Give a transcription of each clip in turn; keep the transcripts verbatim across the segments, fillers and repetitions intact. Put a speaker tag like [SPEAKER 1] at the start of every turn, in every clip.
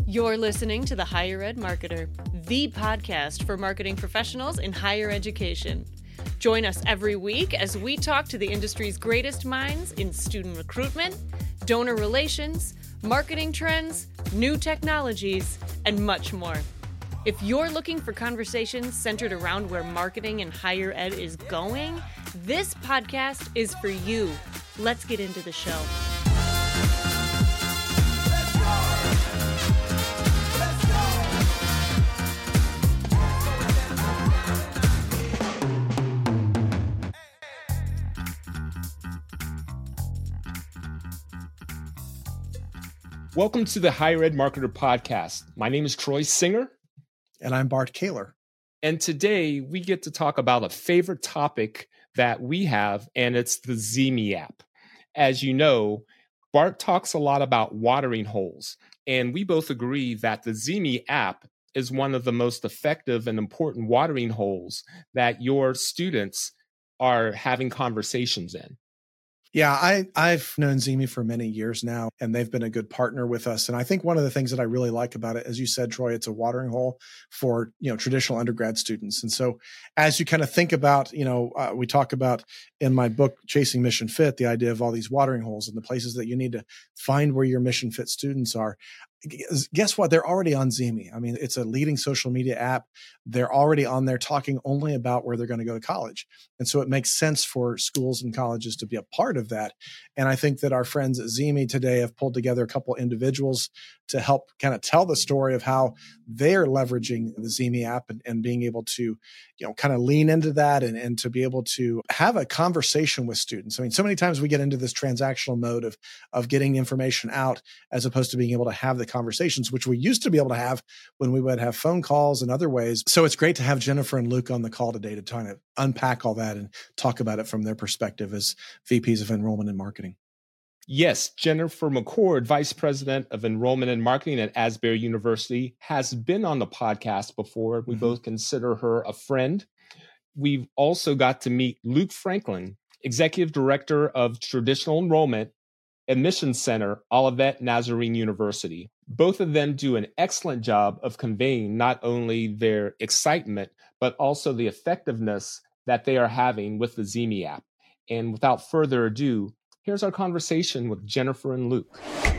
[SPEAKER 1] You're listening to The Higher Ed Marketer, the podcast for marketing professionals in higher education. Join us every week as we talk to the industry's greatest minds in student recruitment, donor relations, marketing trends, new technologies, and much more. If you're looking for conversations centered around where marketing in higher ed is going, this podcast is for you. Let's get into the show.
[SPEAKER 2] Welcome to the Higher Ed Marketer Podcast. My name is Troy Singer.
[SPEAKER 3] And I'm Bart Kaler.
[SPEAKER 2] And today we get to talk about a favorite topic that we have, and it's the Zeeme app. As you know, Bart talks a lot about watering holes, and we both agree that the Zeeme app is one of the most effective and important watering holes that your students are having conversations in.
[SPEAKER 3] Yeah, I, I've known Zeeme for many years now, and they've been a good partner with us. And I think one of the things that I really like about it, as you said, Troy, it's a watering hole for, you know, traditional undergrad students. And so as you kind of think about, you know, uh, we talk about in my book, Chasing Mission Fit, the idea of all these watering holes and the places that you need to find where your mission fit students are. Guess what? They're already on Zeeme. I mean, it's a leading social media app. They're already on there talking only about where they're going to go to college. And so it makes sense for schools and colleges to be a part of that. And I think that our friends at Zeeme today have pulled together a couple individuals to help kind of tell the story of how they're leveraging the Zeeme app and, and being able to, you know, kind of lean into that and, and to be able to have a conversation with students. I mean, so many times we get into this transactional mode of, of getting information out as opposed to being able to have the conversations, which we used to be able to have when we would have phone calls and other ways. So it's great to have Jennifer and Luke on the call today to kind of unpack all that and talk about it from their perspective as V Ps of Enrollment and Marketing.
[SPEAKER 2] Yes, Jennifer McCord, Vice President of Enrollment and Marketing at Asbury University, has been on the podcast before. We mm-hmm. both consider her a friend. We've also got to meet Luke Franklin, Executive Director of Traditional Enrollment Admissions Center, Olivet Nazarene University. Both of them do an excellent job of conveying not only their excitement, but also the effectiveness that they are having with the Zeeme app. And without further ado, here's our conversation with Jennifer and Luke.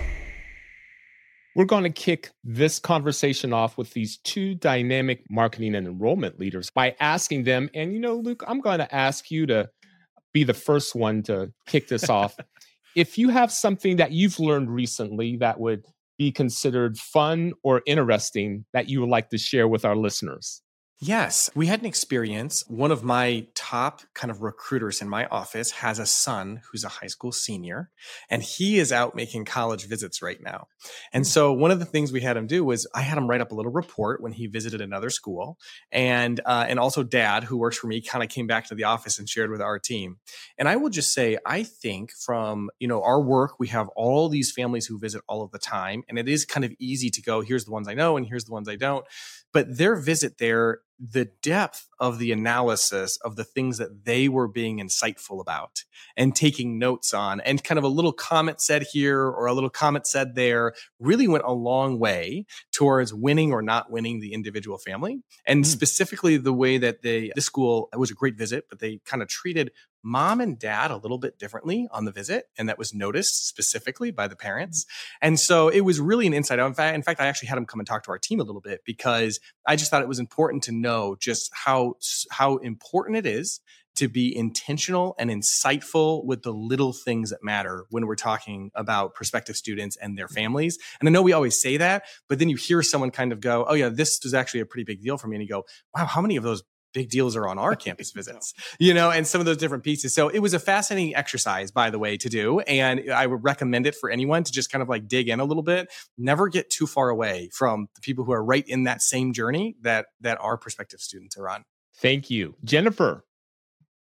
[SPEAKER 2] We're going to kick this conversation off with these two dynamic marketing and enrollment leaders by asking them, and you know, Luke, I'm going to ask you to be the first one to kick this off. If you have something that you've learned recently that would be considered fun or interesting that you would like to share with our listeners.
[SPEAKER 4] Yes, we had an experience. One of my top kind of recruiters in my office has a son who's a high school senior, and he is out making college visits right now. And so one of the things we had him do was I had him write up a little report when he visited another school. And uh, and also Dad, who works for me, kind of came back to the office and shared with our team. And I will just say, I think from, you know, our work, we have all these families who visit all of the time. And it is kind of easy to go, here's the ones I know and here's the ones I don't. But their visit there, the depth of the analysis of the things that they were being insightful about and taking notes on, and kind of a little comment said here or a little comment said there really went a long way towards winning or not winning the individual family. And mm-hmm. specifically the way that they, the school, it was a great visit, but they kind of treated mom and dad a little bit differently on the visit. And that was noticed specifically by the parents. And so it was really an insight. In fact, in fact, I actually had them come and talk to our team a little bit because I just thought it was important to know just how, how important it is to be intentional and insightful with the little things that matter when we're talking about prospective students and their families. And I know we always say that, but then you hear someone kind of go, oh yeah, this is actually a pretty big deal for me. And you go, wow, how many of those big deals are on our campus visits, you know, and some of those different pieces. So it was a fascinating exercise, by the way, to do. And I would recommend it for anyone to just kind of like dig in a little bit, never get too far away from the people who are right in that same journey that, that our prospective students are on.
[SPEAKER 2] Thank you. Jennifer.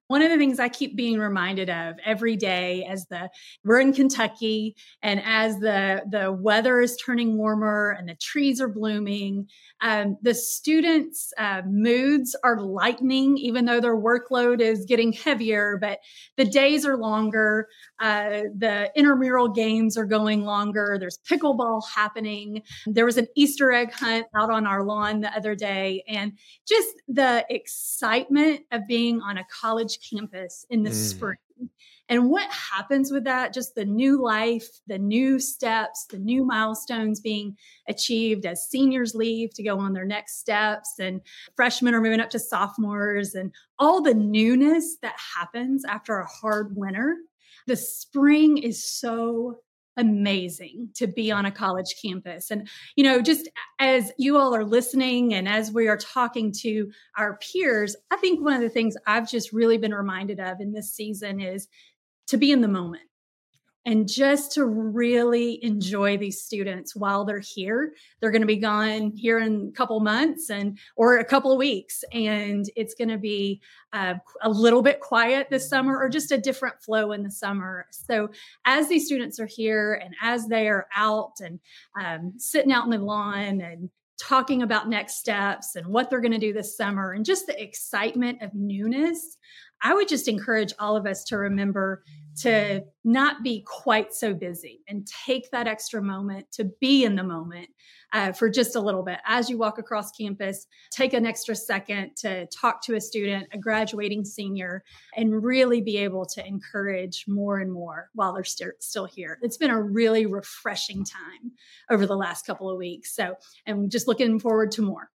[SPEAKER 5] One of the things I keep being reminded of every day as the we're in Kentucky and as the, the weather is turning warmer and the trees are blooming, um, the students' uh, moods are lightening, even though their workload is getting heavier, but the days are longer. Uh, the intramural games are going longer. There's pickleball happening. There was an Easter egg hunt out on our lawn the other day, and just the excitement of being on a college campus in the mm. spring. And what happens with that, just the new life, the new steps, the new milestones being achieved as seniors leave to go on their next steps and freshmen are moving up to sophomores and all the newness that happens after a hard winter. The spring is so amazing to be on a college campus. And, you know, just as you all are listening and as we are talking to our peers, I think one of the things I've just really been reminded of in this season is to be in the moment and just to really enjoy these students while they're here. They're going to be gone here in a couple months and or a couple of weeks, and it's going to be uh, a little bit quiet this summer or just a different flow in the summer. So as these students are here and as they are out and um, sitting out on the lawn and talking about next steps and what they're going to do this summer and just the excitement of newness, I would just encourage all of us to remember to not be quite so busy and take that extra moment to be in the moment uh, for just a little bit. As you walk across campus, take an extra second to talk to a student, a graduating senior, and really be able to encourage more and more while they're st- still here. It's been a really refreshing time over the last couple of weeks. So I'm just looking forward to more.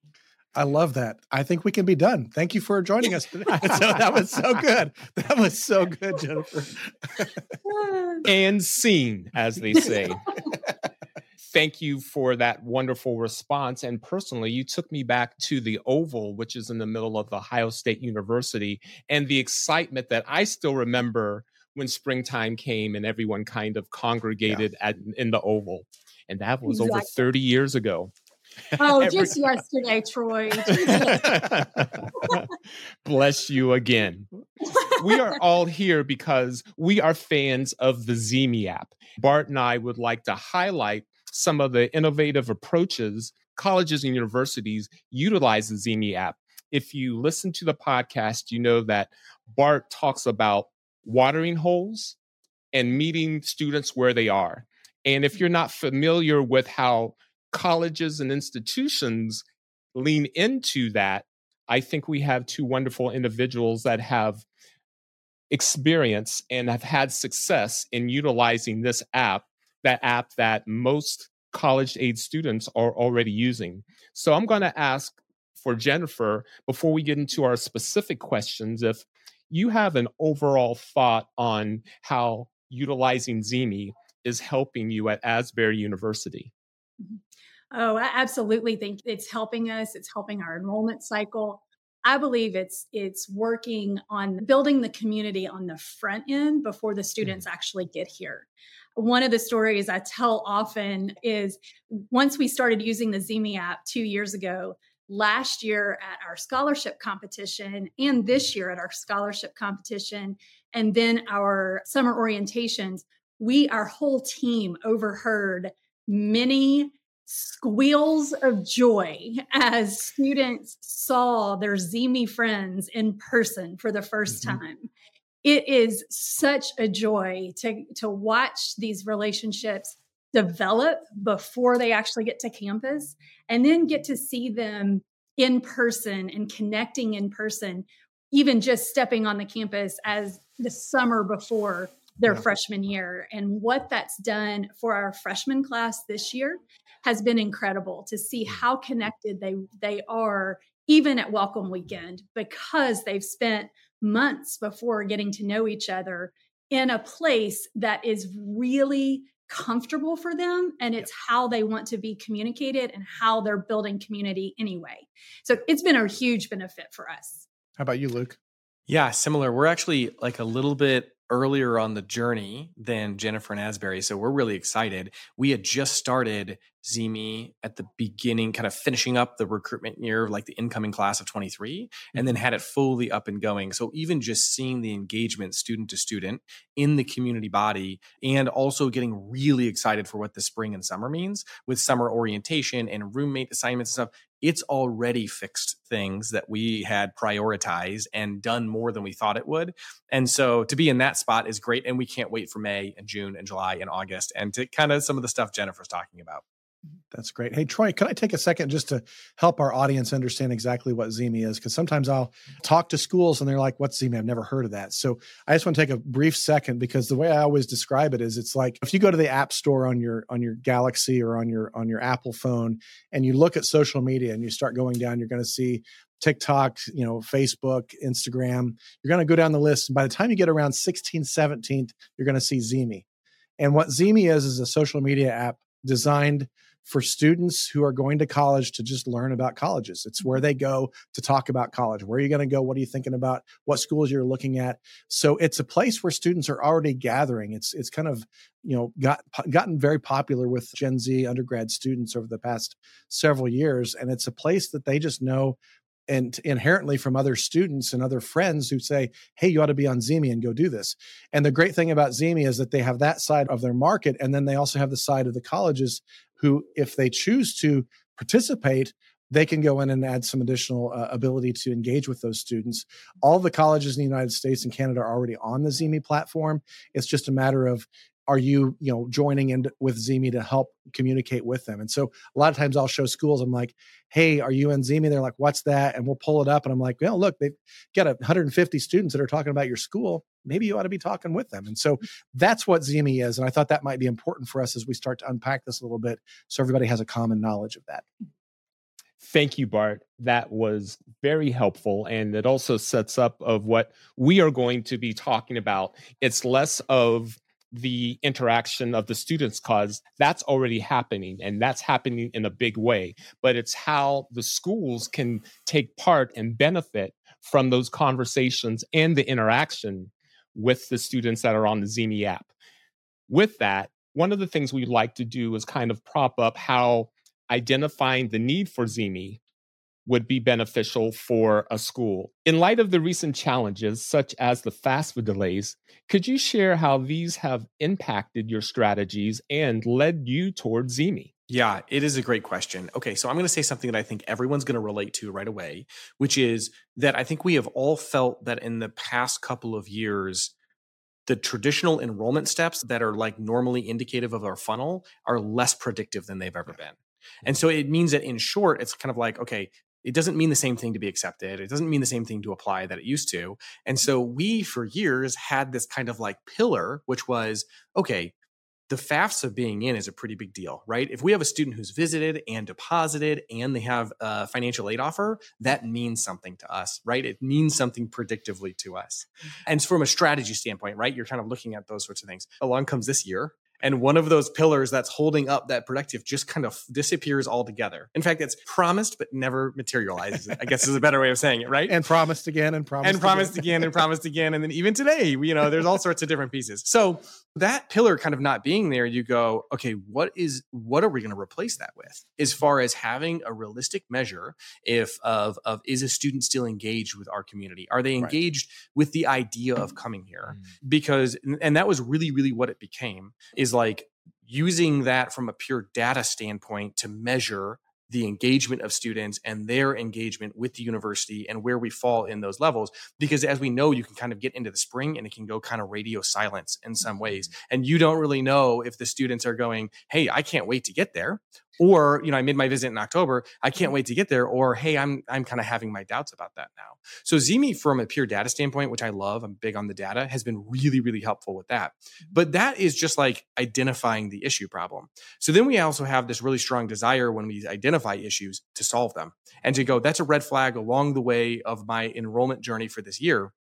[SPEAKER 3] I love that. I think we can be done. Thank you for joining us today. So that was so good. That was so good, Jennifer.
[SPEAKER 2] And scene, as they say. Thank you for that wonderful response. And personally, you took me back to the Oval, which is in the middle of Ohio State University, and the excitement that I still remember when springtime came and everyone kind of congregated yeah. at, in the Oval. And that was exactly. over thirty years ago.
[SPEAKER 5] Oh, Every- just yesterday, Troy.
[SPEAKER 2] Bless you again. We are all here because we are fans of the Zeemi app. Bart and I would like to highlight some of the innovative approaches colleges and universities utilize the Zeemi app. If you listen to the podcast, you know that Bart talks about watering holes and meeting students where they are. And if you're not familiar with how colleges and institutions lean into that, I think we have two wonderful individuals that have experience and have had success in utilizing this app, that app that most college-age students are already using. So I'm going to ask for Jennifer, before we get into our specific questions, if you have an overall thought on how utilizing Zeemi is helping you at Asbury University.
[SPEAKER 5] Oh, I absolutely think it's helping us. It's helping our enrollment cycle. I believe it's it's working on building the community on the front end before the students actually get here. One of the stories I tell often is once we started using the Zeemi app two years ago, last year at our scholarship competition and this year at our scholarship competition, and then our summer orientations, we, our whole team overheard many squeals of joy as students saw their Zeemi friends in person for the first mm-hmm. time. It is such a joy to, to watch these relationships develop before they actually get to campus and then get to see them in person and connecting in person, even just stepping on the campus as the summer before their yeah. freshman year. And what that's done for our freshman class this year has been incredible to see how connected they, they are even at welcome weekend, because they've spent months before getting to know each other in a place that is really comfortable for them. And it's yeah. how they want to be communicated and how they're building community anyway. So it's been a huge benefit for us.
[SPEAKER 3] How about you, Luke?
[SPEAKER 4] Yeah, similar. We're actually like a little bit earlier on the journey than Jennifer and Asbury. So we're really excited. We had just started Zemi at the beginning, kind of finishing up the recruitment year, like the incoming class of twenty-three, and then had it fully up and going. So even just seeing the engagement student to student in the community body, and also getting really excited for what the spring and summer means with summer orientation and roommate assignments and stuff. It's already fixed things that we had prioritized and done more than we thought it would. And so to be in that spot is great. And we can't wait for May and June and July and August and to kind of some of the stuff Jennifer's talking about.
[SPEAKER 3] That's great. Hey, Troy, can I take a second just to help our audience understand exactly what Zemi is? Because sometimes I'll talk to schools and they're like, what's Zemi? I've never heard of that. So I just want to take a brief second, because the way I always describe it is it's like if you go to the app store on your on your Galaxy or on your on your Apple phone and you look at social media and you start going down, you're going to see TikTok, you know, Facebook, Instagram. You're going to go down the list. And by the time you get around sixteenth, seventeenth, you're going to see Zemi. And what Zemi is, is a social media app designed for students who are going to college to just learn about colleges. It's where they go to talk about college. Where are you going to go? What are you thinking about? What schools you're looking at? So it's a place where students are already gathering. It's it's kind of, you know, got gotten very popular with Gen Z undergrad students over the past several years. And it's a place that they just know and inherently from other students and other friends who say, hey, you ought to be on Zemi and go do this. And the great thing about Zemi is that they have that side of their market. And then they also have the side of the colleges who, if they choose to participate, they can go in and add some additional uh, ability to engage with those students. All the colleges in the United States and Canada are already on the Zemi platform. It's just a matter of, are you, you know, joining in with Zemi to help communicate with them? And so a lot of times I'll show schools, I'm like, hey, are you in Zemi? They're like, what's that? And we'll pull it up. And I'm like, well, look, they've got one hundred fifty students that are talking about your school. Maybe you ought to be talking with them. And so that's what Zemi is. And I thought that might be important for us as we start to unpack this a little bit, so everybody has a common knowledge of that.
[SPEAKER 2] Thank you, Bart. That was very helpful. And it also sets up of what we are going to be talking about. It's less of the interaction of the students, cause that's already happening and that's happening in a big way, but it's how the schools can take part and benefit from those conversations and the interaction with the students that are on the Zemi app. With that, one of the things we'd like to do is kind of prop up how identifying the need for Zemi would be beneficial for a school. In light of the recent challenges, such as the FAFSA delays, could you share how these have impacted your strategies and led you towards Zemi?
[SPEAKER 4] Yeah, it is a great question. Okay, so I'm going to say something that I think everyone's going to relate to right away, which is that I think we have all felt that in the past couple of years, the traditional enrollment steps that are like normally indicative of our funnel are less predictive than they've ever been. And so it means that in short, it's kind of like, okay, it doesn't mean the same thing to be accepted. It doesn't mean the same thing to apply that it used to. And so we, for years, had this kind of like pillar, which was, okay, the FAFSA being in is a pretty big deal, right? If we have a student who's visited and deposited and they have a financial aid offer, that means something to us, right? It means something predictively to us. And from a strategy standpoint, right, you're kind of looking at those sorts of things. Along comes this year, and one of those pillars that's holding up that predictive just kind of disappears altogether. In fact, it's promised but never materializes, I guess is a better way of saying it, right?
[SPEAKER 3] And promised again and promised
[SPEAKER 4] and promised again. again and promised again. And then even today, you know, there's all sorts of different pieces. So that pillar kind of not being there, you go, okay, what is what are we going to replace that with? As far as having a realistic measure if of of is a student still engaged with our community? Are they engaged right. with the idea of coming here? Mm-hmm. Because and that was really, really what it became, is like using that from a pure data standpoint to measure the engagement of students and their engagement with the university and where we fall in those levels. Because as we know, you can kind of get into the spring and it can go kind of radio silence in some ways. And you don't really know if the students are going, hey, I can't wait to get there. Or, you know, I made my visit in October. I can't wait to get there. Or, hey, I'm I'm kind of having my doubts about that now. So Zemi, from a pure data standpoint, which I love, I'm big on the data, has been really, really helpful with that. But that is just like identifying the issue problem. So then we also have this really strong desire when we identify issues to solve them and to go, that's a red flag along the way of my enrollment journey for this year.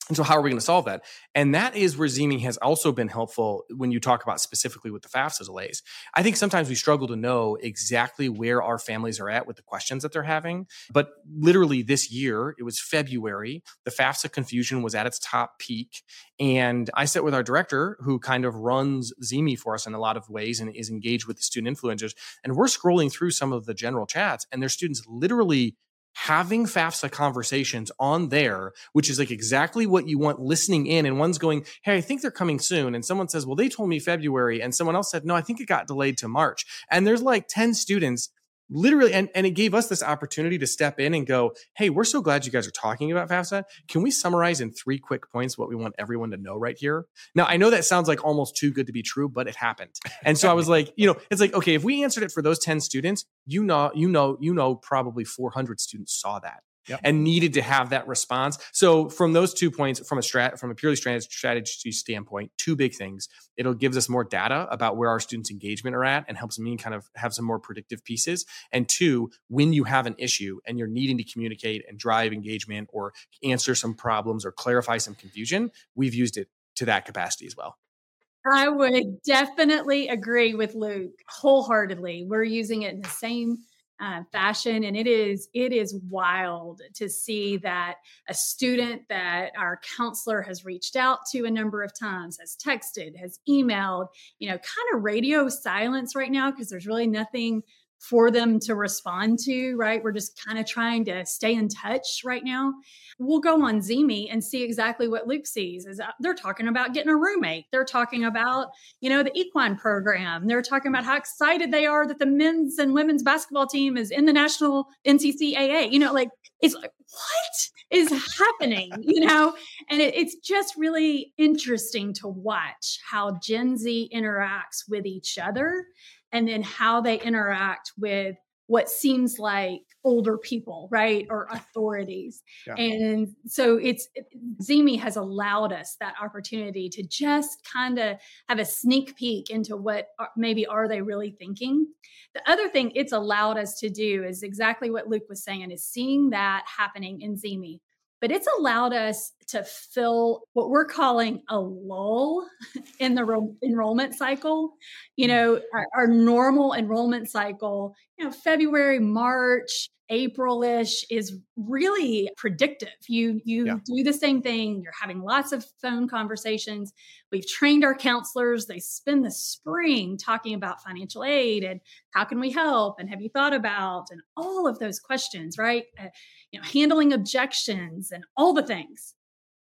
[SPEAKER 4] And so how are we going to solve that? And that is where Zeemee has also been helpful when you talk about specifically with the FAFSA delays. I think sometimes we struggle to know exactly where our families are at with the questions that they're having. But literally this year, it was February, the FAFSA confusion was at its top peak. And I sat with our director who kind of runs Zeemee for us in a lot of ways and is engaged with the student influencers. And we're scrolling through some of the general chats, and there's students literally having FAFSA conversations on there, which is like exactly what you want listening in. And one's going, hey, I think they're coming soon. And someone says, well, they told me February. And someone else said, no, I think it got delayed to March. And there's like ten students literally, and, and it gave us this opportunity to step in and go, hey, we're so glad you guys are talking about FAFSA. Can we summarize in three quick points what we want everyone to know right here? Now, I know that sounds like almost too good to be true, but it happened. And so I was like, you know, it's like, okay, if we answered it for those ten students, you know, you know, you know, probably four hundred students saw that. Yep. And needed to have that response. So from those two points, from a strat, from a purely strategy standpoint, two big things. It'll gives us more data about where our students' engagement are at and helps me kind of have some more predictive pieces. And two, when you have an issue and you're needing to communicate and drive engagement or answer some problems or clarify some confusion, we've used it to that capacity as well.
[SPEAKER 5] I would definitely agree with Luke wholeheartedly. We're using it in the same Uh, fashion. And it is, it is wild to see that a student that our counselor has reached out to a number of times, has texted, has emailed, you know, kind of radio silence right now, because there's really nothing for them to respond to, right? We're just kind of trying to stay in touch right now. We'll go on Zeemee and see exactly what Luke sees. Is they're talking about getting a roommate. They're talking about, you know, the equine program. They're talking about how excited they are that the men's and women's basketball team is in the national N C C A A. You know, like, it's like, what is happening? You know, and it, it's just really interesting to watch how Gen Z interacts with each other, and then how they interact with what seems like older people, right? Or authorities. Yeah. And so it's, Zeemee has allowed us that opportunity to just kind of have a sneak peek into what are, maybe are they really thinking. The other thing it's allowed us to do is exactly what Luke was saying, is seeing that happening in Zeemee. But it's allowed us to fill what we're calling a lull in the ro- enrollment cycle. You know, our, our normal enrollment cycle, you know, February, March, April-ish is really predictive. You you yeah. do the same thing. You're having lots of phone conversations. We've trained our counselors. They spend the spring talking about financial aid and how can we help and have you thought about and all of those questions, right? Uh, you know, handling objections and all the things.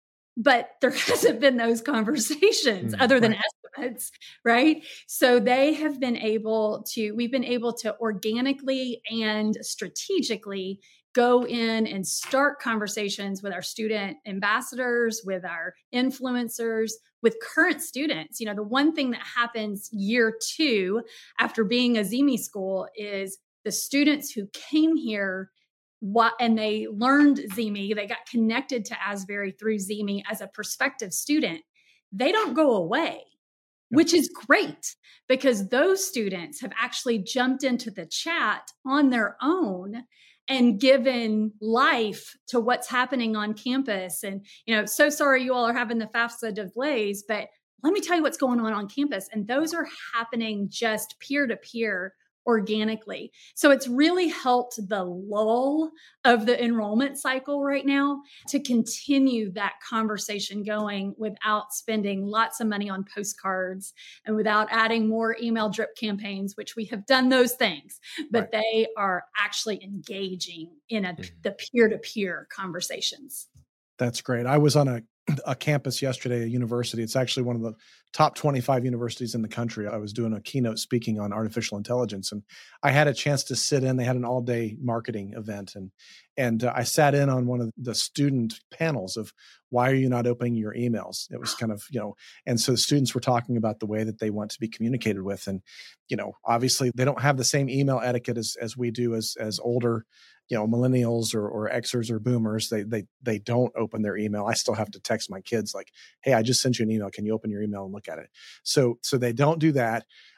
[SPEAKER 5] But there hasn't been those conversations mm, other than right. estimates, right? So they have been able to, we've been able to organically and strategically go in and start conversations with our student ambassadors, with our influencers, with current students. You know, the one thing that happens year two after being a Zeemee school is the students who came here What, and they learned Zeemee, they got connected to Asbury through Zeemee as a prospective student. They don't go away, which is great because those students have actually jumped into the chat on their own and given life to what's happening on campus. And, you know, so sorry you all are having the FAFSA delays, but let me tell you what's going on on campus. And those are happening just peer to peer organically. So it's really helped the lull of the enrollment cycle right now to continue that conversation going without spending lots of money on postcards and without adding more email drip campaigns, which we have done those things, but right. they are actually engaging in a, mm-hmm. the peer-to-peer conversations.
[SPEAKER 3] That's great. I was on a a campus yesterday, a university. It's actually one of the top twenty-five universities in the country. I was doing a keynote speaking on artificial intelligence, and I had a chance to sit in. They had an all-day marketing event, and and uh, I sat in on one of the student panels of why are you not opening your emails? It was kind of, you know, and so the students were talking about the way that they want to be communicated with, and you know, obviously they don't have the same email etiquette as as we do as as older, you know, millennials or, or Xers or boomers. They, they, they don't open their email. I still have to text my kids like, hey, I just sent you an email. Can you open your email and look at it? So, so they don't do that.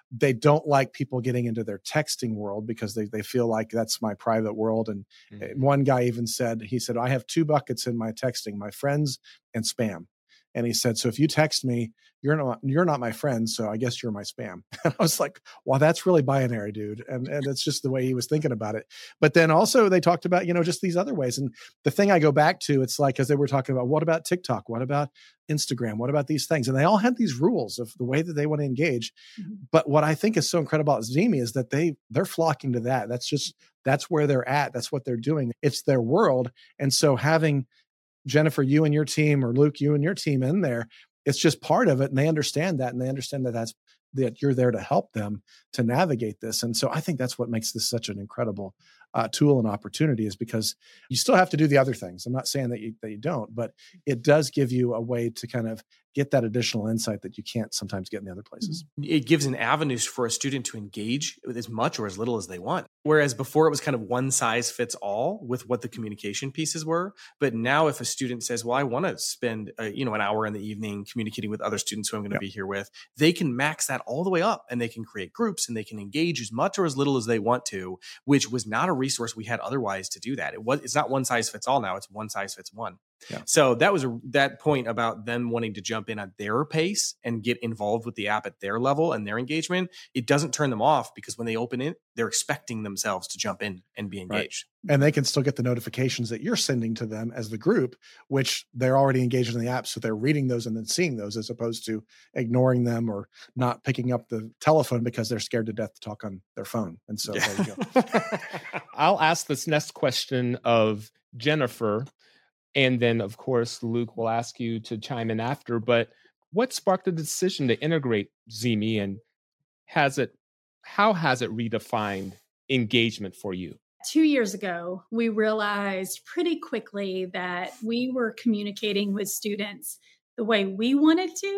[SPEAKER 3] they don't like people getting into their texting world because they, they feel like that's my private world. And mm-hmm. one guy even said, he said, I have two buckets in my texting, my friends and spam. And he said, so if you text me, you're not, you're not my friend. So I guess you're my spam. And I was like, well, that's really binary, dude. And, and it's just the way he was thinking about it. But then also they talked about, you know, just these other ways. And the thing I go back to, it's like, as they were talking about, what about TikTok? What about Instagram? What about these things? And they all had these rules of the way that they want to engage. Mm-hmm. But what I think is so incredible about Zeemi is that they, they're flocking to that. That's just, that's where they're at. That's what they're doing. It's their world. And so having Jennifer, you and your team, or Luke, you and your team in there, it's just part of it. And they understand that. And they understand that that's, that you're there to help them to navigate this. And so I think that's what makes this such an incredible uh, tool and opportunity, is because you still have to do the other things. I'm not saying that you, that you don't, but it does give you a way to kind of get that additional insight that you can't sometimes get in the other places.
[SPEAKER 4] It gives an avenue for a student to engage with as much or as little as they want. Whereas before it was kind of one size fits all with what the communication pieces were. But now if a student says, well, I want to spend a, you know, an hour in the evening communicating with other students who I'm going to yep. be here with, they can max that all the way up, and they can create groups, and they can engage as much or as little as they want to, which was not a resource we had otherwise to do that. It was, it's not one size fits all now. It's one size fits one. Yeah. So that was a, that point about them wanting to jump in at their pace and get involved with the app at their level and their engagement. It doesn't turn them off, because when they open it, they're expecting themselves to jump in and be engaged.
[SPEAKER 3] Right. And they can still get the notifications that you're sending to them as the group, which they're already engaged in the app. So they're reading those and then seeing those, as opposed to ignoring them or not picking up the telephone because they're scared to death to talk on their phone. And so yeah. there you go.
[SPEAKER 2] I'll ask this next question of Jennifer. And then, of course, Luke will ask you to chime in after. But what sparked the decision to integrate Zeemi, and has it, how has it redefined engagement for you?
[SPEAKER 5] Two years ago, we realized pretty quickly that we were communicating with students the way we wanted to,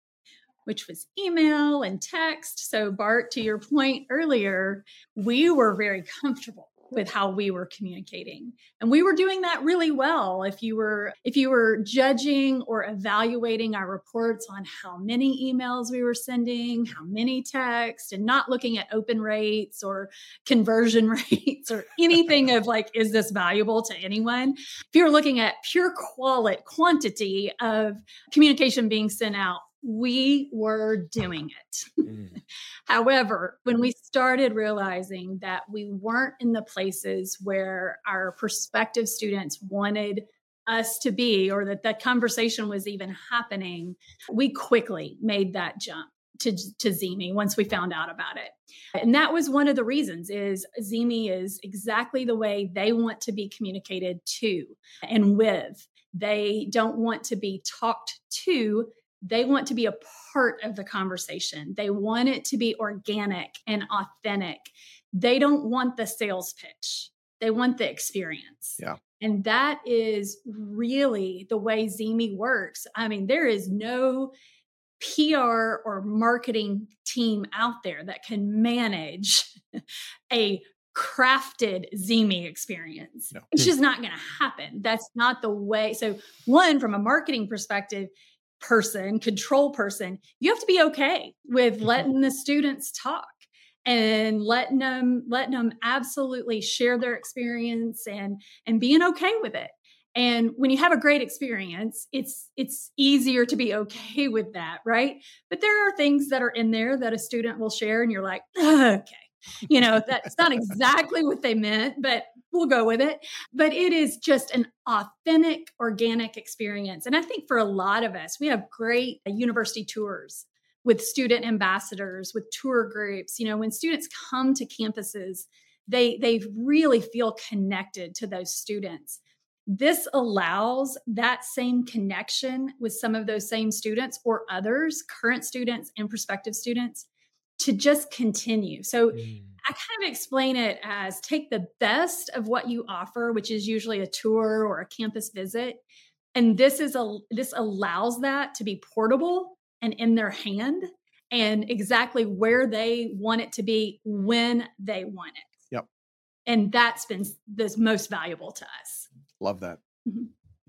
[SPEAKER 5] which was email and text. So Bart, to your point earlier, we were very comfortable with how we were communicating. And we were doing that really well. If you were, if you were judging or evaluating our reports on how many emails we were sending, how many texts, and not looking at open rates or conversion rates or anything of like, is this valuable to anyone? If you're looking at pure quality, quantity of communication being sent out, we were doing it. Mm. However, when we started realizing that we weren't in the places where our prospective students wanted us to be, or that that conversation was even happening, we quickly made that jump to, to Zeemi once we found out about it. And that was one of the reasons, is Zeemi is exactly the way they want to be communicated to and with. They don't want to be talked to. They want to be a part of the conversation. They want it to be organic and authentic. They don't want the sales pitch. They want the experience.
[SPEAKER 3] Yeah.
[SPEAKER 5] And that is really the way Zeemi works. I mean, there is no P R or marketing team out there that can manage a crafted Zeemi experience. No. It's just not going to happen. That's not the way. So one, from a marketing perspective, person, control person, you have to be okay with letting the students talk and letting them, letting them absolutely share their experience and, and being okay with it. And when you have a great experience, it's, it's easier to be okay with that. Right. But there are things that are in there that a student will share and you're like, okay, you know, that's not exactly what they meant, but we'll go with it. But it is just an authentic, organic experience. And I think for a lot of us, we have great university tours with student ambassadors, with tour groups. You know, when students come to campuses, they, they really feel connected to those students. This allows that same connection with some of those same students or others, current students and prospective students, to just continue. So mm. I kind of explain it as take the best of what you offer, which is usually a tour or a campus visit. And this is a, this allows that to be portable and in their hand and exactly where they want it to be when they want it.
[SPEAKER 3] Yep.
[SPEAKER 5] And that's been the most valuable to us.
[SPEAKER 3] Love that. Mm-hmm.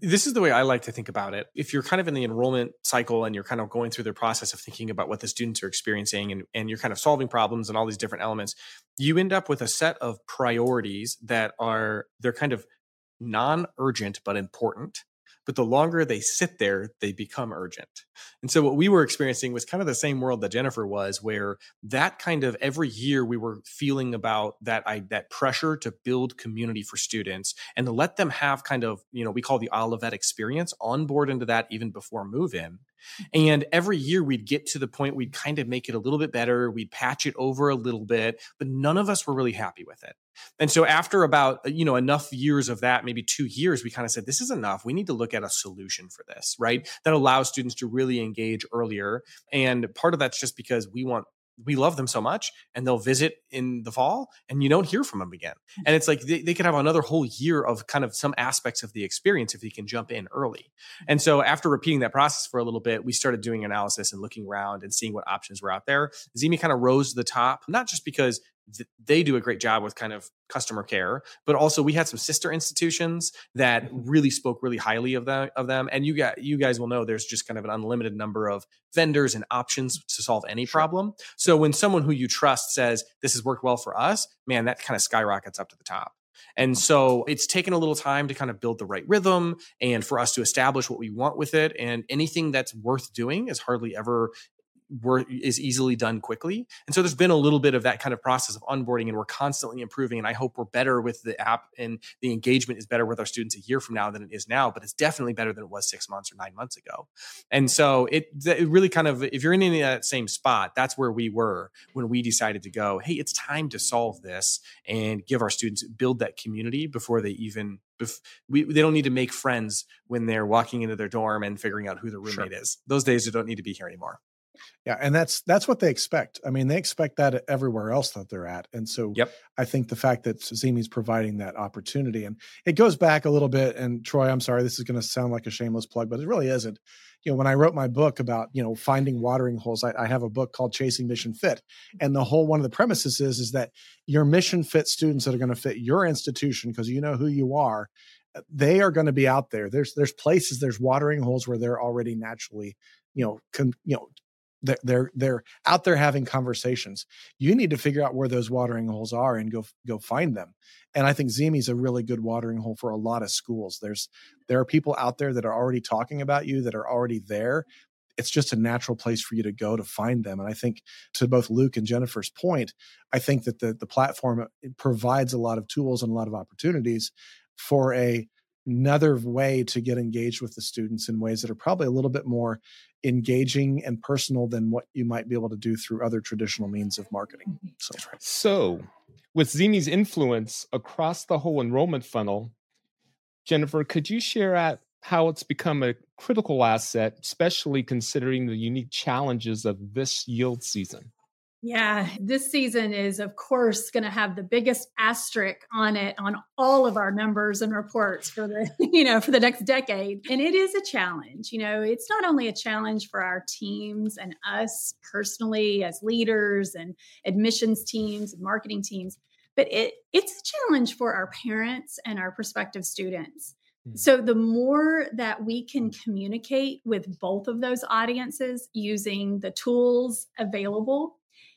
[SPEAKER 4] This is the way I like to think about it. If you're kind of in the enrollment cycle and you're kind of going through the process of thinking about what the students are experiencing and, and you're kind of solving problems and all these different elements, you end up with a set of priorities that are, they're kind of non-urgent, but important. But the longer they sit there, they become urgent. And so what we were experiencing was kind of the same world that Jennifer was, where that kind of every year we were feeling about that I, that pressure to build community for students and to let them have kind of, you know, we call the Olivet experience on board into that even before move in. And every year we'd get to the point we'd kind of make it a little bit better. We'd patch it over a little bit, but none of us were really happy with it. And so after about, you know, enough years of that, maybe two years, we kind of said, this is enough. We need to look at a solution for this, right? That allows students to really engage earlier. And part of that's just because we want we love them so much and they'll visit in the fall and you don't hear from them again. And it's like they, they could have another whole year of kind of some aspects of the experience if they can jump in early. And so after repeating that process for a little bit, we started doing analysis and looking around and seeing what options were out there. Zeemi kind of rose to the top, not just because th- they do a great job with kind of customer care, but also we had some sister institutions that really spoke really highly of them, of them. And you got, you guys will know there's just kind of an unlimited number of vendors and options to solve any
[SPEAKER 3] Sure.
[SPEAKER 4] problem. So when someone who you trust says, this has worked well for us, man, that kind of skyrockets up to the top. And so it's taken a little time to kind of build the right rhythm and for us to establish what we want with it. And anything that's worth doing is hardly ever Work is easily done quickly. And so there's been a little bit of that kind of process of onboarding, and we're constantly improving. And I hope we're better with the app and the engagement is better with our students a year from now than it is now, but it's definitely better than it was six months or nine months ago. And so it, it really kind of, if you're in that same spot, that's where we were when we decided to go, hey, it's time to solve this and give our students, build that community before they even If we, they don't need to make friends when they're walking into their dorm and figuring out who the roommate
[SPEAKER 3] Sure.
[SPEAKER 4] is. Those days don't need to be here anymore.
[SPEAKER 3] Yeah, and that's that's what they expect. I mean, they expect that everywhere else that they're at. And so
[SPEAKER 4] Yep.
[SPEAKER 3] I think the fact that Zeemi's providing that opportunity, and it goes back a little bit, and Troy, I'm sorry, this is going to sound like a shameless plug, but it really isn't. You know, when I wrote my book about, you know, finding watering holes, I, I have a book called Chasing Mission Fit. And the whole one of the premises is, is that your mission fit students that are going to fit your institution, because you know who you are, they are going to be out there. There's there's places, there's watering holes where they're already naturally, you know, con, you know, they're, they're they're out there having conversations. You need to figure out where those watering holes are and go go find them. And I think Zeemi is a really good watering hole for a lot of schools. There's there are people out there that are already talking about you, that are already there. It's just a natural place for you to go to find them. And I think, to both Luke and Jennifer's point, I think that the the platform provides a lot of tools and a lot of opportunities for a another way to get engaged with the students in ways that are probably a little bit more engaging and personal than what you might be able to do through other traditional means of marketing. So,
[SPEAKER 2] So with Zeemi's influence across the whole enrollment funnel, Jennifer, could you share at how it's become a critical asset, especially considering the unique challenges of this yield season?
[SPEAKER 5] Yeah, this season is, of course, going to have the biggest asterisk on it on all of our numbers and reports for the, you know, for the next decade. And it is a challenge. You know, it's not only a challenge for our teams and us personally as leaders and admissions teams and marketing teams, but it it's a challenge for our parents and our prospective students. Mm-hmm. So the more that we can communicate with both of those audiences using the tools available,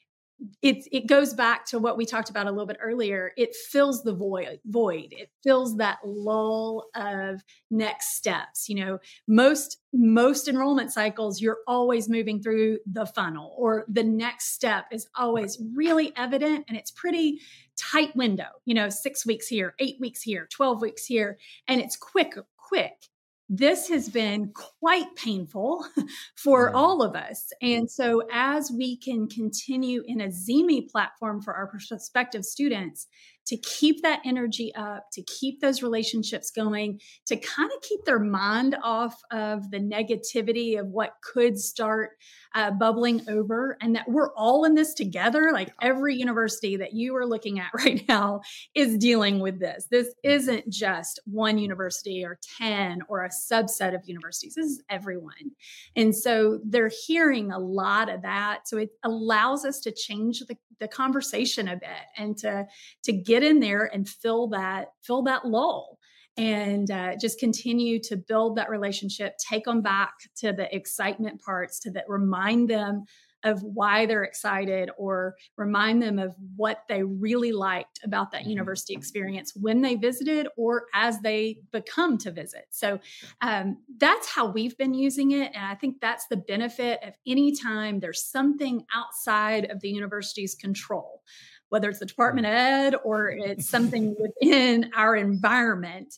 [SPEAKER 5] It it goes back to what we talked about a little bit earlier. It fills the void, void. It fills that lull of next steps. You know, most most enrollment cycles, you're always moving through the funnel, or the next step is always really evident, and it's pretty tight window. You know, six weeks here, eight weeks here, twelve weeks here, and it's quick, quick. This has been quite painful for
[SPEAKER 2] Yeah.
[SPEAKER 5] all of us. And so as we can continue in a Zeemi platform for our prospective students to keep that energy up, to keep those relationships going, to kind of keep their mind off of the negativity of what could start uh, bubbling over, and that we're all in this together. Like every university that you are looking at right now is dealing with this. This isn't just one university or ten or a subset of universities. This is everyone. And so they're hearing a lot of that. So it allows us to change the, the conversation a bit and to, to get in there and fill that, fill that lull. and uh, just continue to build that relationship, take them back to the excitement parts, to that remind them of why they're excited, or remind them of what they really liked about that university experience when they visited or as they become to visit. So um, that's how we've been using it. And I think that's the benefit of any time there's something outside of the university's control, whether it's the Department of Ed or it's something within our environment.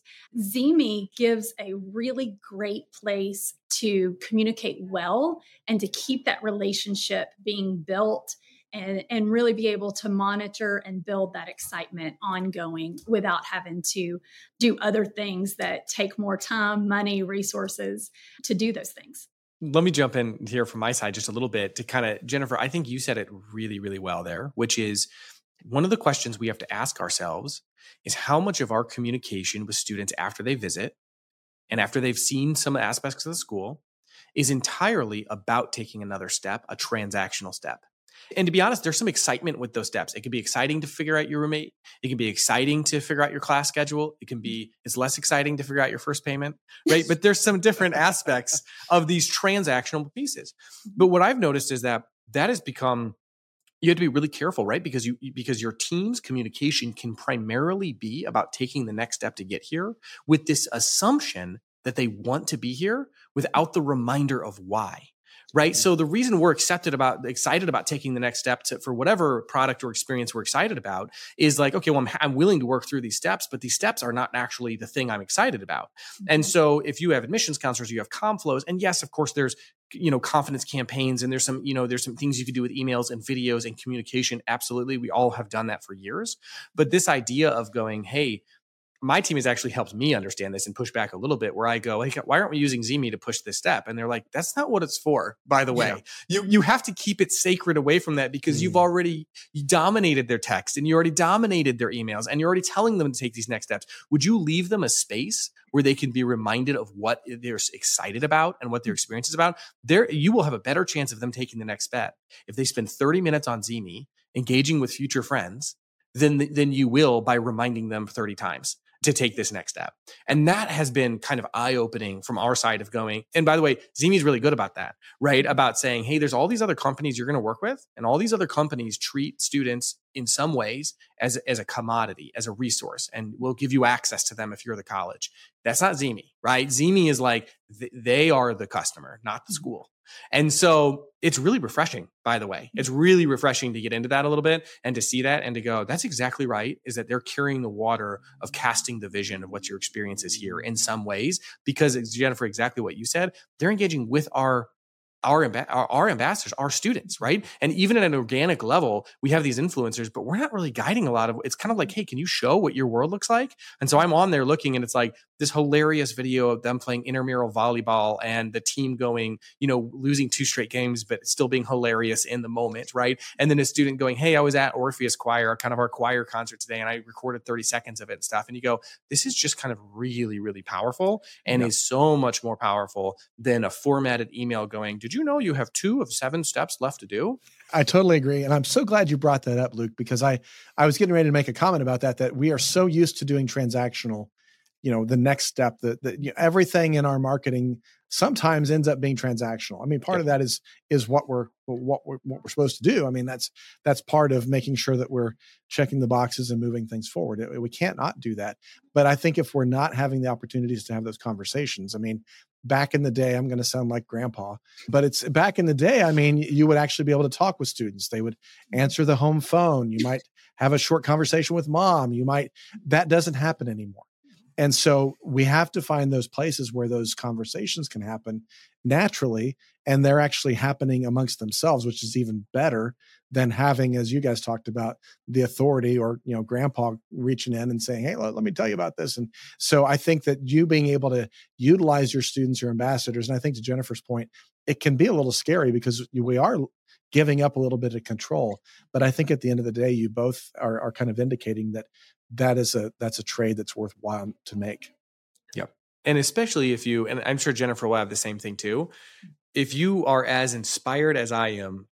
[SPEAKER 5] Zeeme gives a really great place to communicate well and to keep that relationship being built, and, and really be able to monitor and build that excitement ongoing without having to do other things that take more time, money, resources to do those things.
[SPEAKER 4] Let me jump in here from my side just a little bit to kind of, Jennifer, I think you said it really, really well there, which is one of the questions we have to ask ourselves is how much of our communication with students after they visit and after they've seen some aspects of the school is entirely about taking another step, a transactional step. And to be honest, there's some excitement with those steps. It can be exciting to figure out your roommate. It can be exciting to figure out your class schedule. It can be, it's less exciting to figure out your first payment, right? But there's some different aspects of these transactional pieces. But what I've noticed is that that has become, you have to be really careful, right? Because you, because your team's communication can primarily be about taking the next step to get here with this assumption that they want to be here without the reminder of why. Right. So the reason we're excited about excited about taking the next step to, for whatever product or experience we're excited about is like, okay, well, I'm, I'm willing to work through these steps, but these steps are not actually the thing I'm excited about. Mm-hmm. And so if you have admissions counselors, you have comm flows, and yes, of course, there's, you know, confidence campaigns, and there's some, you know, there's some things you can do with emails and videos and communication. Absolutely. We all have done that for years. But this idea of going, hey, my team has actually helped me understand this and push back a little bit, where I go, hey, why aren't we using Zeeme to push this step? And they're like, that's not what it's for, by the way. Yeah. You you have to keep it sacred away from that, because mm. you've already you dominated their text and you already dominated their emails and you're already telling them to take these next steps. Would you leave them a space where they can be reminded of what they're excited about and what their experience is about? There, you will have a better chance of them taking the next step if they spend thirty minutes on Zeeme engaging with future friends than, than you will by reminding them thirty times to take this next step. And that has been kind of eye-opening from our side of going, and by the way, Zeeme is really good about that, right? About saying, hey, there's all these other companies you're going to work with, and all these other companies treat students in some ways as, as a commodity, as a resource, and we'll give you access to them if you're the college. That's not Zeeme, right? Zeeme is like, th- they are the customer, not the school. And so it's really refreshing, by the way. It's really refreshing to get into that a little bit and to see that and to go, that's exactly right, is that they're carrying the water of casting the vision of what your experience is here in some ways, because it's, Jennifer, exactly what you said, they're engaging with our Our, our our ambassadors, our students, right? And even at an organic level, we have these influencers, but we're not really guiding a lot of, it's kind of like, hey, can you show what your world looks like? And so I'm on there looking, and it's like this hilarious video of them playing intramural volleyball and the team going, you know, losing two straight games, but still being hilarious in the moment, right? And then a student going, hey, I was at Orpheus Choir, kind of our choir concert today, and I recorded thirty seconds of it and stuff. And you go, this is just kind of really, really powerful, and yep. is so much more powerful than a formatted email going, did you know you have two of seven steps left to do?
[SPEAKER 3] I totally agree. And I'm so glad you brought that up, Luke, because I, I was getting ready to make a comment about that, that we are so used to doing transactional, you know, the next step, that, that you know, everything in our marketing sometimes ends up being transactional. I mean, part yeah. of that is, is what we're, what we're, what we're supposed to do. I mean, that's, that's part of making sure that we're checking the boxes and moving things forward. It, we can't not do that. But I think if we're not having the opportunities to have those conversations, I mean, back in the day, I'm going to sound like grandpa, but it's back in the day. I mean, you would actually be able to talk with students. They would answer the home phone. You might have a short conversation with mom. You might, that doesn't happen anymore. And so we have to find those places where those conversations can happen naturally, and they're actually happening amongst themselves, which is even better than having, as you guys talked about, the authority or, you know, grandpa reaching in and saying, hey, let, let me tell you about this. And so I think that you being able to utilize your students, your ambassadors, and I think to Jennifer's point, it can be a little scary because we are giving up a little bit of control. But I think at the end of the day, you both are, are kind of indicating that that is a, that's a trade that's worthwhile to make.
[SPEAKER 4] Yep. And especially if you, and I'm sure Jennifer will have the same thing too. If you are as inspired as I am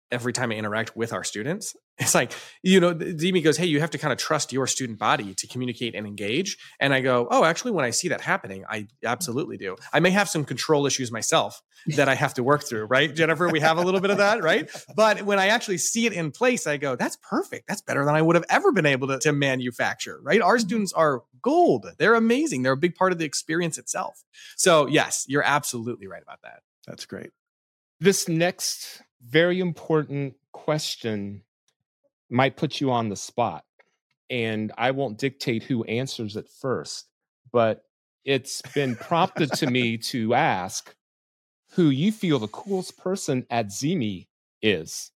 [SPEAKER 4] every time I interact with our students. It's like, you know, Zimi goes, hey, you have to kind of trust your student body to communicate and engage. And I go, oh, actually, when I see that happening, I absolutely do. I may have some control issues myself that I have to work through, right? Jennifer, we have a little bit of that, right? But when I actually see it in place, I go, that's perfect. That's better than I would have ever been able to, to manufacture, right? Our students are gold. They're amazing. They're a big part of the experience itself. So yes, you're absolutely right about that.
[SPEAKER 3] That's great.
[SPEAKER 2] This next very important question might put you on the spot, and I won't dictate who answers it first, but it's been prompted to me to ask who you feel the coolest person at Zimi is.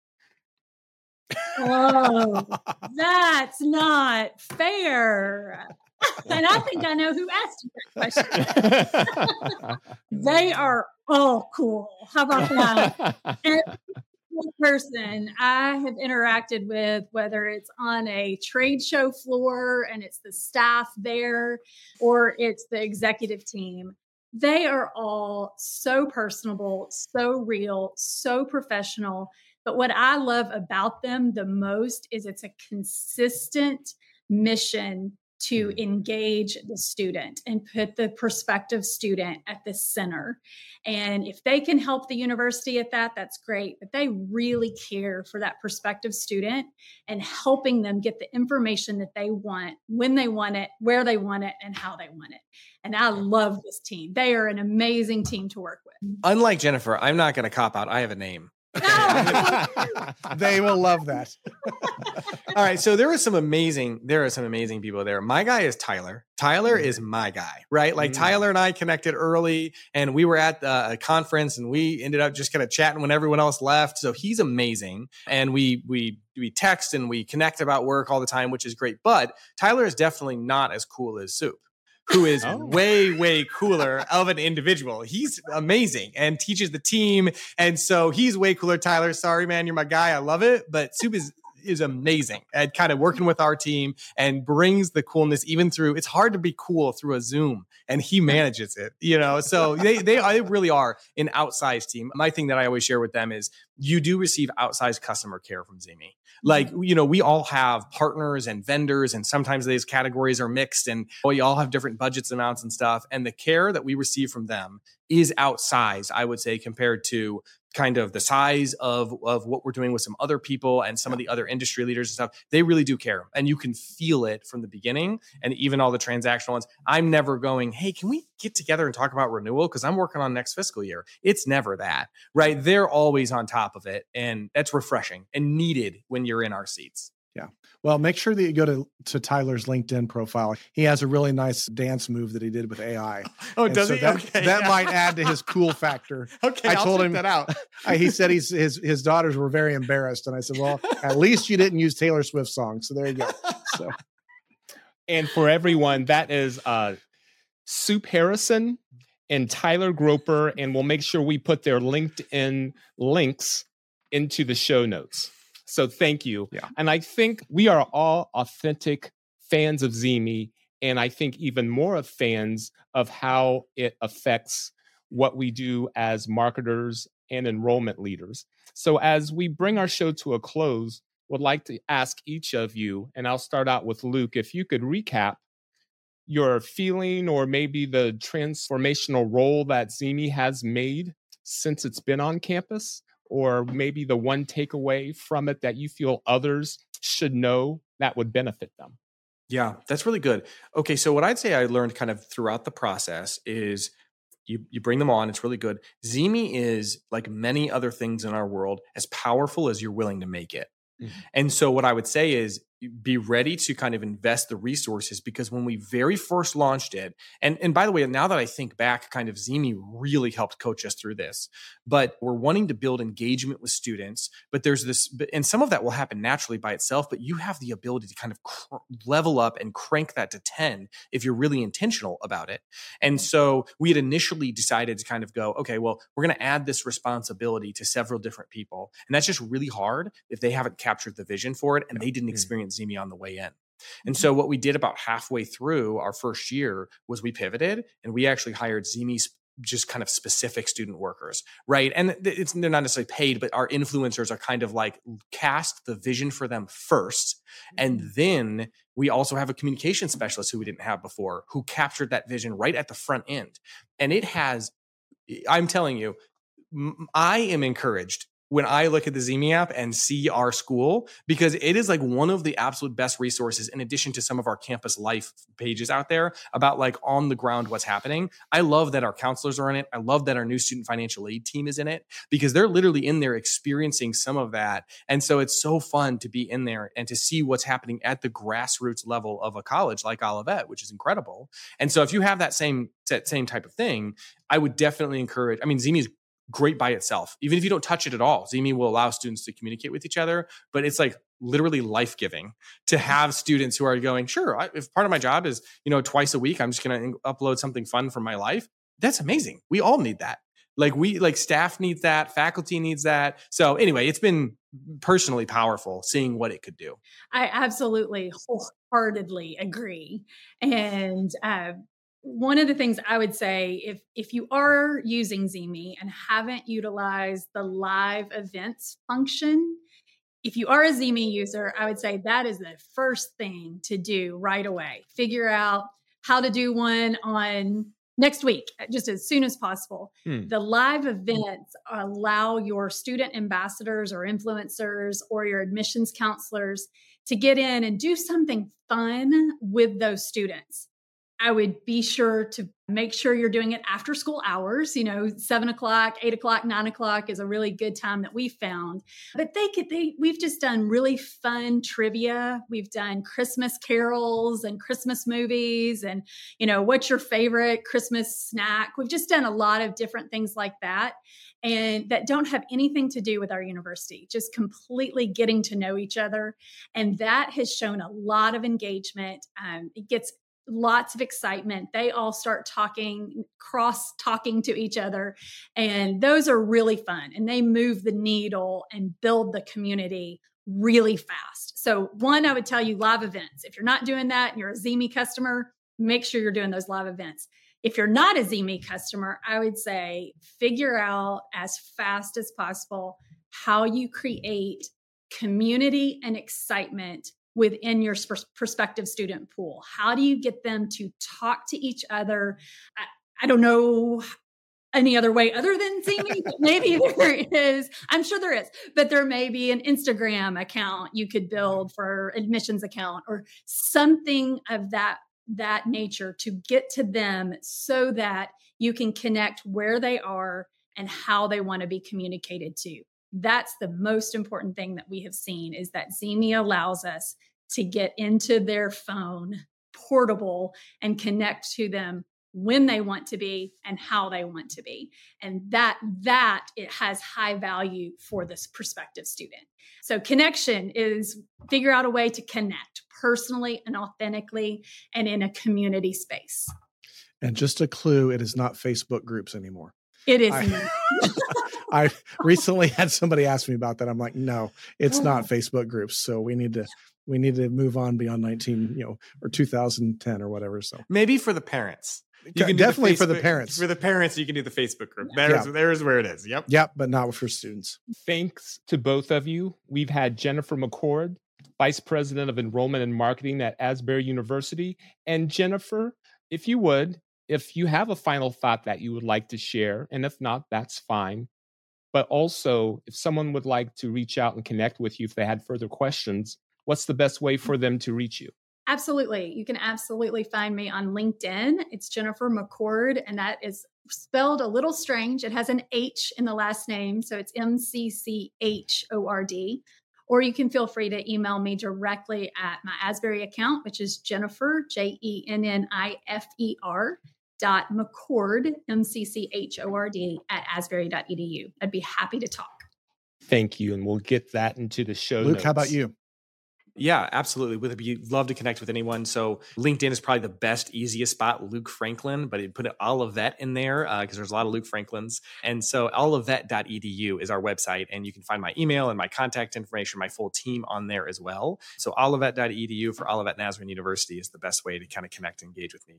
[SPEAKER 5] Oh, that's not fair. And I think I know who asked you that question. They are all cool. How about that? Every person I have interacted with, whether it's on a trade show floor and it's the staff there or it's the executive team, they are all so personable, so real, so professional. But what I love about them the most is it's a consistent mission to engage the student and put the prospective student at the center. And if they can help the university at that, that's great. But they really care for that prospective student and helping them get the information that they want, when they want it, where they want it, and how they want it. And I love this team. They are an amazing team to work with.
[SPEAKER 4] Unlike Jennifer, I'm not going to cop out. I have a name.
[SPEAKER 3] They will love that.
[SPEAKER 4] All right. So there are some amazing, there are some amazing people there. My guy is Tyler. Tyler is my guy, right? Like mm. Tyler and I connected early and we were at the, a conference and we ended up just kind of chatting when everyone else left. So he's amazing. And we, we, we text and we connect about work all the time, which is great. But Tyler is definitely not as cool as Soup, who is oh. way, way cooler of an individual. He's amazing and teaches the team. And so he's way cooler. Tyler, sorry, man, you're my guy. I love it. But Soup is is amazing at kind of working with our team and brings the coolness even through. It's hard to be cool through a Zoom and he manages it, you know? So they, they, they really are an outsized team. My thing that I always share with them is you do receive outsized customer care from Zimi. Like, you know, we all have partners and vendors and sometimes these categories are mixed and we all have different budgets, amounts and stuff. And the care that we receive from them is outsized, I would say, compared to kind of the size of, of what we're doing with some other people and some of the other industry leaders and stuff. They really do care. And you can feel it from the beginning and even all the transactional ones. I'm never going, hey, can we get together and talk about renewal? Because I'm working on next fiscal year. It's never that, right? They're always on top of it. And that's refreshing and needed when you're in our seats.
[SPEAKER 3] Yeah. Well, make sure that you go to, to Tyler's LinkedIn profile. He has a really nice dance move that he did with A I.
[SPEAKER 4] Oh,
[SPEAKER 3] and
[SPEAKER 4] does
[SPEAKER 3] so
[SPEAKER 4] he?
[SPEAKER 3] That,
[SPEAKER 4] okay,
[SPEAKER 3] that
[SPEAKER 4] yeah.
[SPEAKER 3] might add to his cool factor.
[SPEAKER 4] Okay,
[SPEAKER 3] I
[SPEAKER 4] I'll
[SPEAKER 3] told
[SPEAKER 4] check
[SPEAKER 3] him
[SPEAKER 4] that out.
[SPEAKER 3] I, he said he's, his his daughters were very embarrassed, and I said, "Well, at least you didn't use Taylor Swift songs." So there you go. So,
[SPEAKER 2] and for everyone, that is uh, Soup Harrison and Tyler Groper, and we'll make sure we put their LinkedIn links into the show notes. So thank you.
[SPEAKER 3] Yeah.
[SPEAKER 2] And I think we are all authentic fans of Zimi, and I think even more of fans of how it affects what we do as marketers and enrollment leaders. So as we bring our show to a close, would like to ask each of you, and I'll start out with Luke, if you could recap your feeling or maybe the transformational role that Zimi has made since it's been on campus, or maybe the one takeaway from it that you feel others should know that would benefit them.
[SPEAKER 4] Yeah, that's really good. Okay, so what I'd say I learned kind of throughout the process is you, you bring them on, it's really good. Zimi is, like many other things in our world, as powerful as you're willing to make it. Mm-hmm. And so what I would say is be ready to kind of invest the resources, because when we very first launched it, and, and by the way, now that I think back, kind of Zimi really helped coach us through this, but we're wanting to build engagement with students, but there's this, and some of that will happen naturally by itself, but you have the ability to kind of cr- level up and crank that to ten if you're really intentional about it. And so we had initially decided to kind of go, okay, well, we're going to add this responsibility to several different people. And that's just really hard if they haven't captured the vision for it and they didn't experience Zimi on the way in. And so what we did about halfway through our first year was we pivoted and we actually hired Zimi's just kind of specific student workers, right? And it's, they're not necessarily paid, but our influencers are kind of like cast the vision for them first. And then we also have a communication specialist who we didn't have before, who captured that vision right at the front end. And it has, I'm telling you, I am encouraged when I look at the Zeemi app and see our school, because it is like one of the absolute best resources in addition to some of our campus life pages out there about like on the ground what's happening. I love that our counselors are in it. I love that our new student financial aid team is in it, because they're literally in there experiencing some of that. And so it's so fun to be in there and to see what's happening at the grassroots level of a college like Olivet, which is incredible. And so if you have that same, that same type of thing, I would definitely encourage, I mean, Zeemi is great by itself. Even if you don't touch it at all, Zeemi will allow students to communicate with each other, but it's like literally life-giving to have students who are going, sure, I, if part of my job is, you know, twice a week, I'm just going to upload something fun from my life. That's amazing. We all need that. Like we, like staff needs that, faculty needs that. So anyway, it's been personally powerful seeing what it could do.
[SPEAKER 5] I absolutely wholeheartedly agree. And, uh, one of the things I would say, if if you are using Zeemi and haven't utilized the live events function, if you are a Zeemi user, I would say that is the first thing to do right away. Figure out how to do one on next week, just as soon as possible. Hmm. The live events allow your student ambassadors or influencers or your admissions counselors to get in and do something fun with those students. I would be sure to make sure you're doing it after school hours. You know, seven o'clock, eight o'clock, nine o'clock is a really good time that we found. But they could, they, we've just done really fun trivia. We've done Christmas carols and Christmas movies and, you know, what's your favorite Christmas snack? We've just done a lot of different things like that, and that don't have anything to do with our university, just completely getting to know each other. And that has shown a lot of engagement. Um, it gets lots of excitement. They all start talking, cross talking to each other. And those are really fun. And they move the needle and build the community really fast. So one, I would tell you live events. If you're not doing that and you're a Zeemi customer, make sure you're doing those live events. If you're not a Zeemi customer, I would say figure out as fast as possible how you create community and excitement within your prospective student pool. How do you get them to talk to each other? I, I don't know any other way other than Zeemi. Maybe there is. I'm sure there is. But there may be an Instagram account you could build for admissions account or something of that, that nature to get to them so that you can connect where they are and how they want to be communicated to. That's the most important thing that we have seen, is that Zeemi allows us to get into their phone portable and connect to them when they want to be and how they want to be. And that, that it has high value for this prospective student. So connection is figure out a way to connect personally and authentically and in a community space.
[SPEAKER 3] And just a clue, it is not Facebook groups anymore.
[SPEAKER 5] It is.
[SPEAKER 3] I, I recently had somebody ask me about that. I'm like, no, it's not Facebook groups. So we need to we need to move on beyond nineteen, you know, or two thousand ten or whatever. So
[SPEAKER 4] maybe for the parents. You can
[SPEAKER 3] definitely
[SPEAKER 4] the Facebook,
[SPEAKER 3] for the parents.
[SPEAKER 4] For the parents, you can do the Facebook group. There's, yeah. there's where it is. Yep.
[SPEAKER 3] Yep, but not for students.
[SPEAKER 2] Thanks to both of you. We've had Jennifer McCord, Vice President of Enrollment and Marketing at Asbury University. And Jennifer, if you would, if you have a final thought that you would like to share, and if not, that's fine. But also, if someone would like to reach out and connect with you if they had further questions, what's the best way for them to reach you?
[SPEAKER 5] Absolutely. You can absolutely find me on LinkedIn. It's Jennifer McCord, and that is spelled a little strange. It has an H in the last name, so it's M C C H O R D. Or you can feel free to email me directly at my Asbury account, which is Jennifer, J E N N I F E R, dot McCord, M C C H O R D, at asbury dot e d u. I'd be happy to talk.
[SPEAKER 2] Thank you. And we'll get that into the show
[SPEAKER 3] Luke,
[SPEAKER 2] notes.
[SPEAKER 3] how about you?
[SPEAKER 4] Yeah, absolutely. We'd love to connect with anyone. So LinkedIn is probably the best, easiest spot, Luke Franklin, but it put Olivet in there because uh, there's a lot of Luke Franklins. And so olivet dot e d u is our website, and you can find my email and my contact information, my full team on there as well. So olivet dot e d u for Olivet Nazarene University is the best way to kind of connect and engage with me.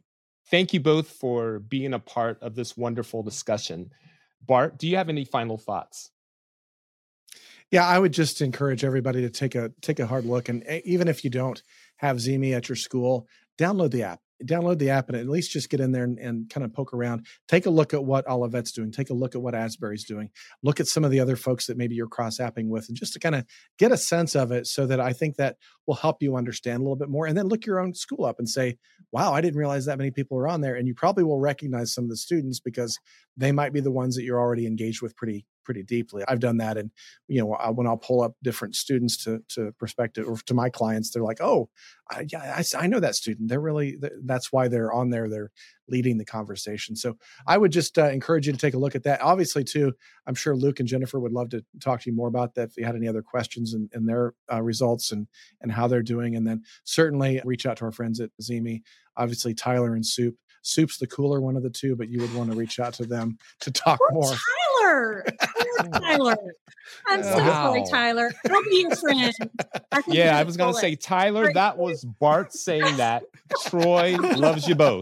[SPEAKER 2] Thank you both for being a part of this wonderful discussion. Bart, do you have any final thoughts?
[SPEAKER 3] Yeah, I would just encourage everybody to take a take a hard look. And even if you don't have Zeemi at your school, download the app. Download the app and at least just get in there and, and kind of poke around. Take a look at what Olivet's doing. Take a look at what Asbury's doing. Look at some of the other folks that maybe you're cross-apping with, and just to kind of get a sense of it, so that I think that will help you understand a little bit more. And then look your own school up and say, wow, I didn't realize that many people are on there. And you probably will recognize some of the students because they might be the ones that you're already engaged with pretty pretty deeply. I've done that. And, you know, when I'll pull up different students to, to perspective or to my clients, they're like, oh, I, yeah, I, I know that student. They're really, that's why they're on there. They're leading the conversation. So I would just uh, encourage you to take a look at that. Obviously too, I'm sure Luke and Jennifer would love to talk to you more about that if you had any other questions and, and their uh, results and, and how they're doing. And then certainly reach out to our friends at Zeemi. Obviously Tyler and Soup. Soup's the cooler one of the two, but you would want to reach out to them to talk
[SPEAKER 5] Poor
[SPEAKER 3] more.
[SPEAKER 5] Tyler. Poor Tyler. I'm so
[SPEAKER 2] Wow.
[SPEAKER 5] sorry, Tyler. I'll be your friend. I think
[SPEAKER 2] Yeah,
[SPEAKER 5] you're
[SPEAKER 2] I was going to
[SPEAKER 5] bullet.
[SPEAKER 2] say, Tyler,
[SPEAKER 5] Great.
[SPEAKER 2] that was Bart saying that. Troy loves you both.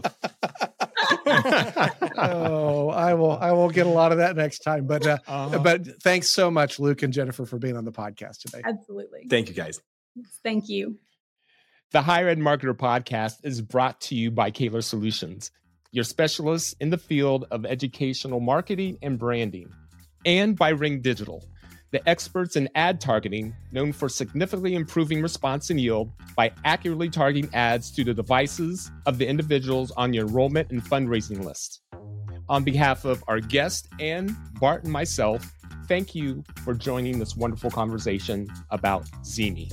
[SPEAKER 3] Oh, I will. I will get a lot of that next time. But uh,
[SPEAKER 2] Uh-huh.
[SPEAKER 3] but thanks so much, Luke and Jennifer, for being on the podcast today.
[SPEAKER 5] Absolutely.
[SPEAKER 4] Thank you, guys.
[SPEAKER 5] Thank you.
[SPEAKER 2] The Higher Ed Marketer podcast is brought to you by Kaler Solutions, your specialists in the field of educational marketing and branding, and by Ring Digital, the experts in ad targeting known for significantly improving response and yield by accurately targeting ads to the devices of the individuals on your enrollment and fundraising list. On behalf of our guest and Bart and myself, thank you for joining this wonderful conversation about Zeemi.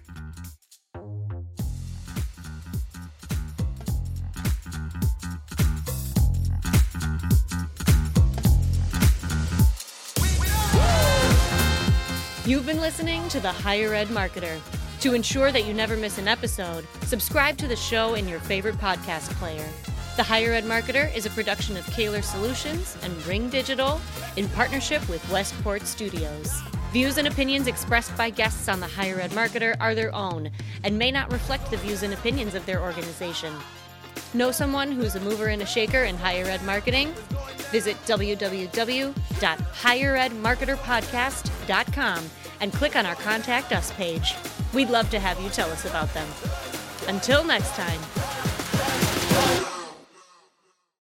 [SPEAKER 1] You've been listening to The Higher Ed Marketer. To ensure that you never miss an episode, subscribe to the show in your favorite podcast player. The Higher Ed Marketer is a production of Kaler Solutions and Ring Digital in partnership with Westport Studios. Views and opinions expressed by guests on The Higher Ed Marketer are their own and may not reflect the views and opinions of their organization. Know someone who's a mover and a shaker in higher ed marketing? Visit w w w dot higher ed marketer podcast dot com and click on our Contact Us page. We'd love to have you tell us about them. Until next time.